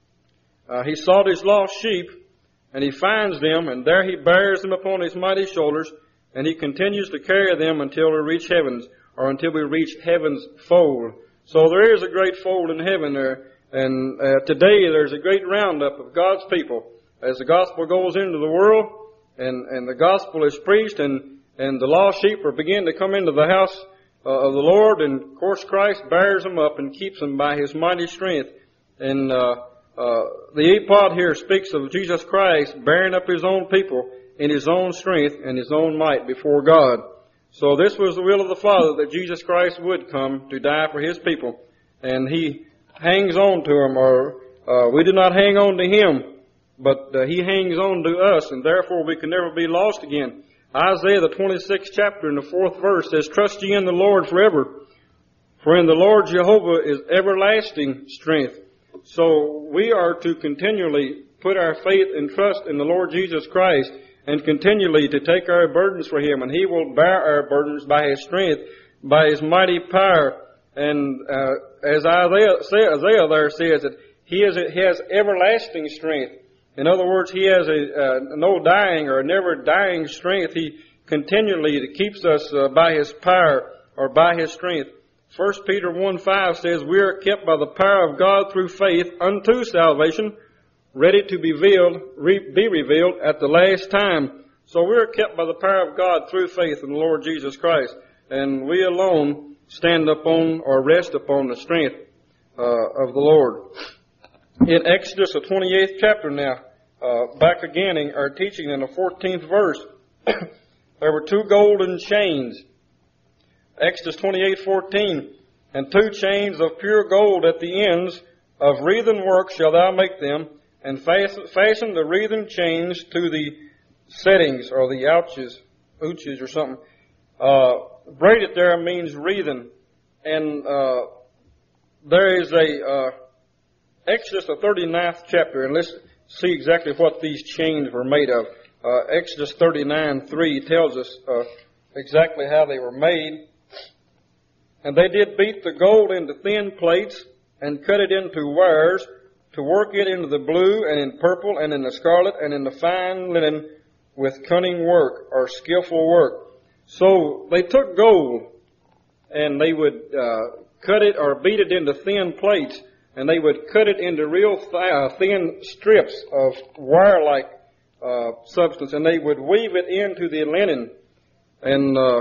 Uh, he sought his lost sheep, and he finds them, and there he bears them upon his mighty shoulders, and he continues to carry them until we reach heavens, or until we reach heaven's fold. So there is a great fold in heaven there, and uh, today there's a great roundup of God's people. As the gospel goes into the world, and, and the gospel is preached, and, and the lost sheep are begin to come into the house uh, of the Lord, and of course Christ bears them up and keeps them by his mighty strength. And uh, uh, the ephod here speaks of Jesus Christ bearing up his own people in his own strength and his own might before God. So this was the will of the Father, that Jesus Christ would come to die for his people, and he hangs on to them, or uh, we do not hang on to him, but uh, he hangs on to us, and therefore we can never be lost again. Isaiah, the twenty-sixth chapter, in the fourth verse, says, Trust ye in the Lord forever, for in the Lord Jehovah is everlasting strength. So we are to continually put our faith and trust in the Lord Jesus Christ, and continually to take our burdens for him, and he will bear our burdens by his strength, by his mighty power. And uh, as Isaiah, Isaiah there says, that he, is, he has everlasting strength. In other words, he has a uh, no dying or never dying strength. He continually keeps us uh, by his power or by his strength. First Peter one five says, We are kept by the power of God through faith unto salvation, ready to be revealed, re- be revealed at the last time. So we are kept by the power of God through faith in the Lord Jesus Christ. And we alone stand upon or rest upon the strength uh, of the Lord. In Exodus, the twenty-eighth chapter now, uh, back again in our teaching in the fourteenth verse, there were two golden chains. Exodus twenty-eight fourteen, And two chains of pure gold at the ends of wreathen work shall thou make them, and fasten the wreathen chains to the settings, or the ouches, ouches or something. Uh, braided there means wreathen. And uh, there is a... Uh, Exodus, the thirty-ninth chapter, and let's see exactly what these chains were made of. Uh, Exodus thirty-nine three tells us uh, exactly how they were made. And they did beat the gold into thin plates and cut it into wires to work it into the blue and in purple and in the scarlet and in the fine linen with cunning work or skillful work. So they took gold and they would uh, cut it or beat it into thin plates, and they would cut it into real th- uh, thin strips of wire-like uh, substance, and they would weave it into the linen. And uh,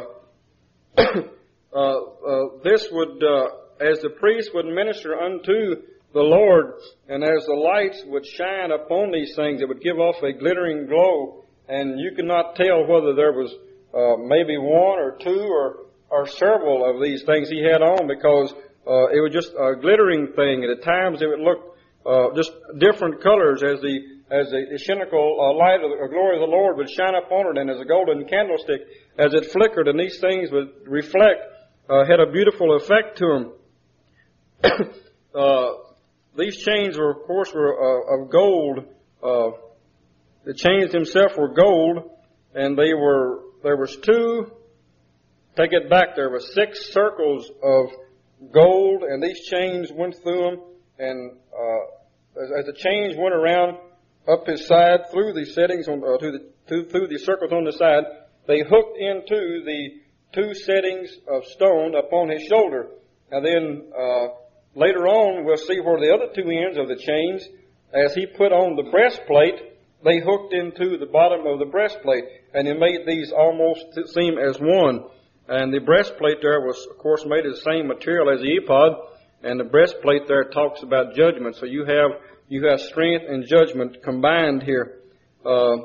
uh, uh, this would, uh, as the priest would minister unto the Lord, and as the lights would shine upon these things, it would give off a glittering glow, and you could not tell whether there was uh, maybe one or two or or several of these things he had on, because uh, it was just a glittering thing, and at times it would look uh, just different colors as the as the cynical uh, light of the glory of the Lord would shine upon it, and as a golden candlestick, as it flickered, and these things would reflect, uh, had a beautiful effect to them. uh, these chains were, of course, were uh, of gold. Uh, the chains themselves were gold, and they were there was two. Take it back. There were six circles of gold, and these chains went through them. And uh, as, as the chains went around up his side through the settings on uh, to the to, through the circles on the side, they hooked into the two settings of stone upon his shoulder. And then uh, later on, we'll see where the other two ends of the chains, as he put on the breastplate, they hooked into the bottom of the breastplate, and it made these almost seem as one. And the breastplate there was, of course, made of the same material as the ephod, and the breastplate there talks about judgment. So you have you have strength and judgment combined here. Uh,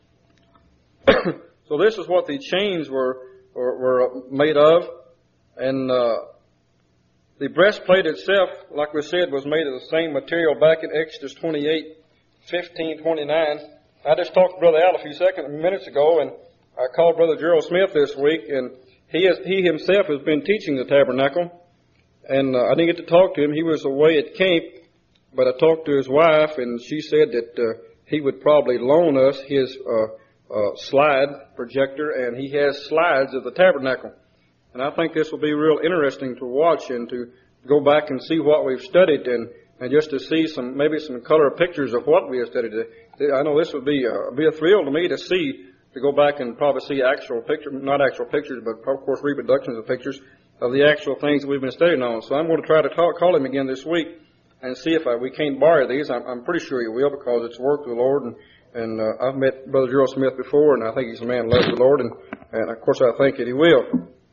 so this is what the chains were were, were made of, and uh, the breastplate itself, like we said, was made of the same material. Back in Exodus twenty-eight, fifteen, twenty-nine. I just talked to Brother Al a few seconds minutes ago, and I called Brother Gerald Smith this week, and He has, he himself has been teaching the tabernacle, and uh, I didn't get to talk to him. He was away at camp, but I talked to his wife, and she said that uh, he would probably loan us his uh, uh, slide projector, and he has slides of the tabernacle. And I think this will be real interesting to watch and to go back and see what we've studied, and, and just to see some maybe some color pictures of what we have studied. I know this would be uh, be a thrill to me to see. To go back and probably see actual pictures, not actual pictures, but of course reproductions of pictures of the actual things that we've been studying on. So I'm going to try to talk, call him again this week and see if I, we can't borrow these. I'm, I'm pretty sure he will, because it's work of the Lord. And, and uh, I've met Brother Gerald Smith before, and I think he's a man who loves the Lord, and, and of course I think that he will.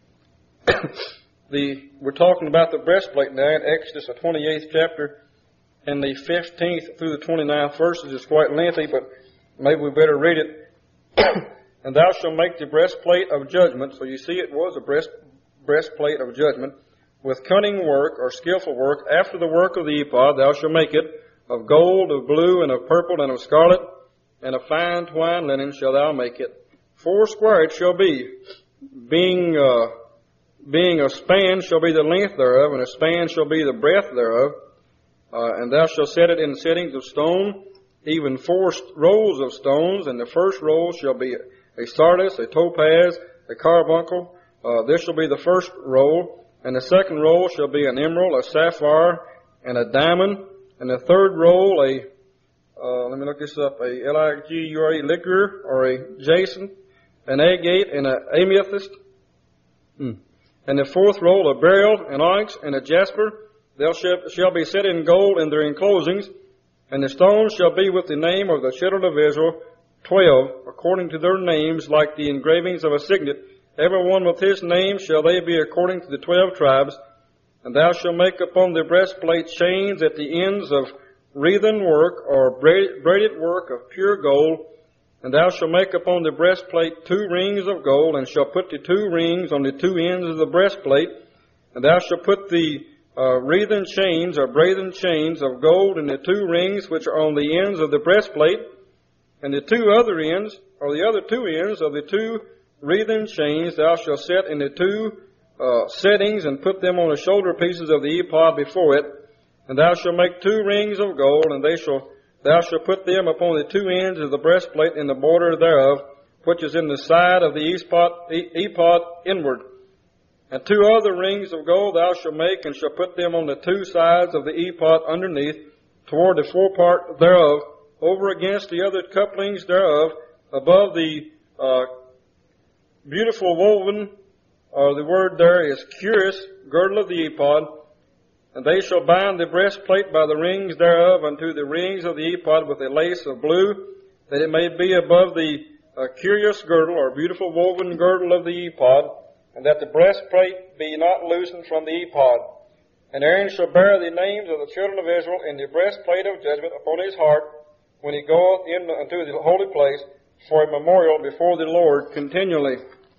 the We're talking about the breastplate now in Exodus, the twenty-eighth chapter, and the fifteenth through the twenty-ninth verses. It's quite lengthy, but maybe we better read it. And thou shalt make the breastplate of judgment. So you see, it was a breast, breastplate of judgment, with cunning work or skillful work, after the work of the ephod. Thou shalt make it of gold, of blue, and of purple, and of scarlet, and of fine twined linen shalt thou make it. Four square it shall be, being uh, being a span shall be the length thereof, and a span shall be the breadth thereof. Uh, and thou shalt set it in settings of stone, even four rows of stones, and the first row shall be a sardius, a topaz, a carbuncle. Uh, this shall be the first row, and the second row shall be an emerald, a sapphire, and a diamond, and the third row a, uh, let me look this up, a L I G U R E, liquor, or a jacinth, an agate, and an amethyst. Hmm. And the fourth row a beryl, an onyx, and a jasper. They shall, shall be set in gold in their enclosings. And the stones shall be with the name of the children of Israel, twelve, according to their names, like the engravings of a signet. Every one with his name shall they be according to the twelve tribes. And thou shalt make upon the breastplate chains at the ends of wreathen work, or braided work of pure gold. And thou shalt make upon the breastplate two rings of gold, and shalt put the two rings on the two ends of the breastplate. And thou shalt put the Uh, wreathen chains or brazen chains of gold in the two rings which are on the ends of the breastplate, and the two other ends, or the other two ends of the two wreathen chains thou shalt set in the two uh, settings, and put them on the shoulder pieces of the ephod before it. And thou shalt make two rings of gold, and they shall thou shalt put them upon the two ends of the breastplate in the border thereof, which is in the side of the ephod, ephod inward. And two other rings of gold thou shalt make, and shalt put them on the two sides of the ephod underneath, toward the forepart thereof, over against the other couplings thereof, above the uh, beautiful woven, or the word there is curious, girdle of the ephod. And they shall bind the breastplate by the rings thereof unto the rings of the ephod with a lace of blue, that it may be above the uh, curious girdle, or beautiful woven girdle of the ephod, and that the breastplate be not loosened from the ephod. And Aaron shall bear the names of the children of Israel in the breastplate of judgment upon his heart, when he goeth in unto the holy place, for a memorial before the Lord continually.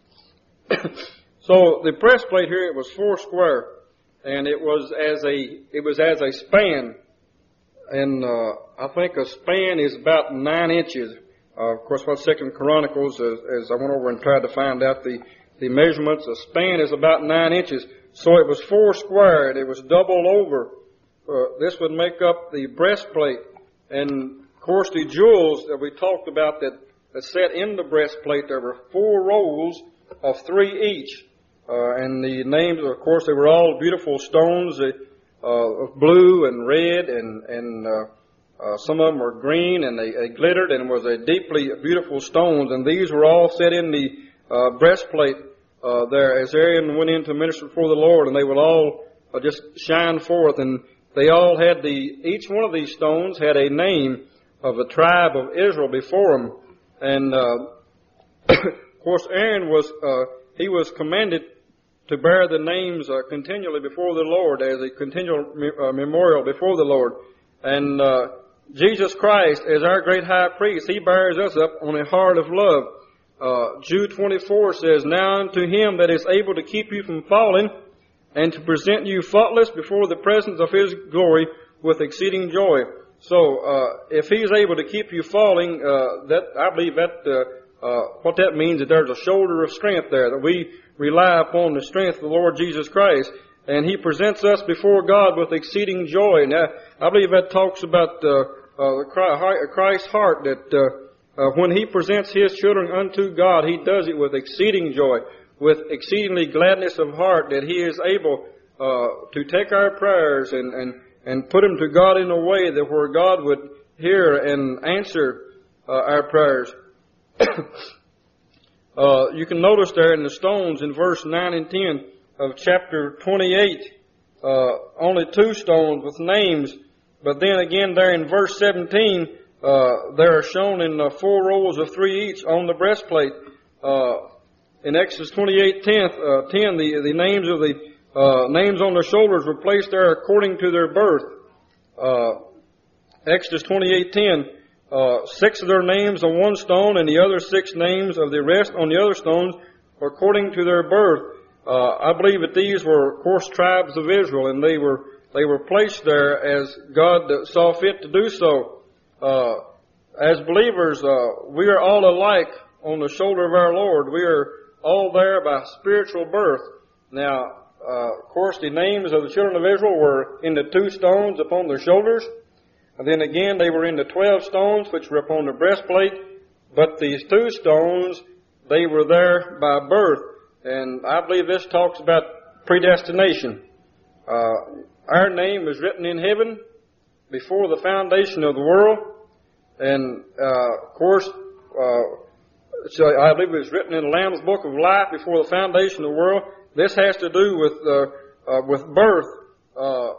So the breastplate here, it was four square. And it was as a it was as a span, and uh, I think a span is about nine inches. Uh, of course, what Second Chronicles, as, as I went over and tried to find out the the measurements, a span is about nine inches. So it was four square, and it was doubled over. Uh, this would make up the breastplate, and of course the jewels that we talked about that, that set in the breastplate. There were four rows of three each. Uh, and the names, of course, they were all beautiful stones, uh, of blue and red, and, and uh, uh, some of them were green, and they, they glittered, and was a deeply beautiful stones. And these were all set in the uh, breastplate uh, there as Aaron went in to minister before the Lord, and they would all uh, just shine forth. And they all had the, each one of these stones had a name of the tribe of Israel before them. And uh, of course, Aaron was uh, he was commanded to bear the names uh, continually before the Lord as a continual me- uh, memorial before the Lord. And uh, Jesus Christ, as our great high priest, He bears us up on a heart of love. Uh, Jude twenty-four says, Now unto Him that is able to keep you from falling, and to present you faultless before the presence of His glory with exceeding joy. So, uh, if He's able to keep you falling, uh, that, I believe that, uh, uh, what that means is there's a shoulder of strength there, that we rely upon the strength of the Lord Jesus Christ, and He presents us before God with exceeding joy. Now, I believe that talks about uh, uh, Christ's heart, that uh, uh, when He presents His children unto God, He does it with exceeding joy, with exceedingly gladness of heart, that He is able uh, to take our prayers and, and, and put them to God in a way that where God would hear and answer uh, our prayers. Uh, you can notice there in the stones in verse nine and ten of chapter twenty-eight, uh, only two stones with names. But then again there in verse seventeen, uh, they are shown in uh, four rows of three each on the breastplate. Uh, in Exodus twenty-eight, ten, uh, ten the, the names of the, uh, names on the shoulders were placed there according to their birth. Uh, Exodus twenty-eight, ten. Uh, six of their names on one stone, and the other six names of the rest on the other stones, according to their birth. Uh, I believe that these were, of course, tribes of Israel, and they were they were placed there as God saw fit to do so. Uh, as believers, uh, we are all alike on the shoulder of our Lord. We are all there by spiritual birth. Now, uh, of course, the names of the children of Israel were in the two stones upon their shoulders. And then again, they were in the twelve stones, which were upon the breastplate. But these two stones, they were there by birth. And I believe this talks about predestination. Uh, our name is written in heaven before the foundation of the world. And, uh, of course, uh, so I believe it was written in the Lamb's Book of Life before the foundation of the world. This has to do with, uh, uh, with birth. Uh,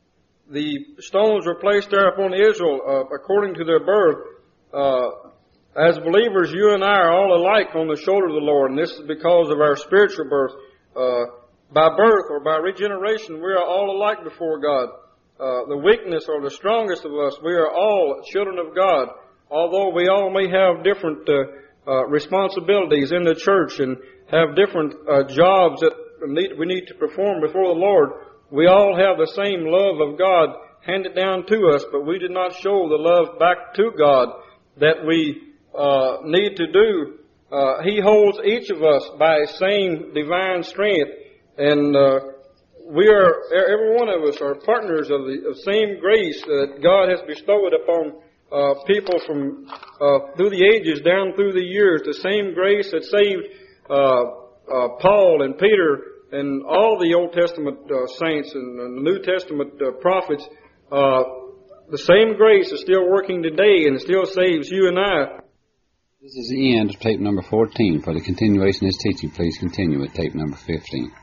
The stones were placed there upon Israel uh, according to their birth. Uh, as believers, you and I are all alike on the shoulder of the Lord, and this is because of our spiritual birth. Uh, by birth or by regeneration, we are all alike before God. Uh, the weakness or the strongest of us, we are all children of God. Although we all may have different uh, uh, responsibilities in the church and have different uh, jobs that need, we need to perform before the Lord, we all have the same love of God handed down to us, but we did not show the love back to God that we uh, need to do. Uh, he holds each of us by a same divine strength, and uh, we are, every one of us are partners of the of same grace that God has bestowed upon uh, people from uh, through the ages down through the years. The same grace that saved uh, uh, Paul and Peter and all the Old Testament uh, saints and, and the New Testament uh, prophets. Uh, the same grace is still working today, and it still saves you and I. This is the end of tape number fourteen. For the continuation of this teaching, please continue with tape number fifteen.